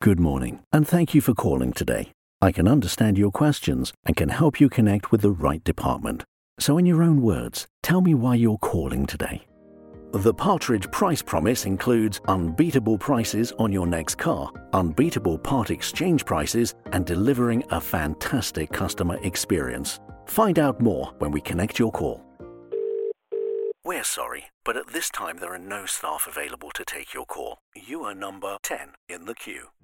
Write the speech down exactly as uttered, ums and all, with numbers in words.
Good morning, and thank you for calling today. I can understand your questions and can help you connect with the right department. So in your own words, tell me why you're calling today. The Partridge Price Promise includes unbeatable prices on your next car, unbeatable part exchange prices, and delivering a fantastic customer experience. Find out more when we connect your call. We're sorry, but at this time there are no staff available to take your call. You are number ten in the queue.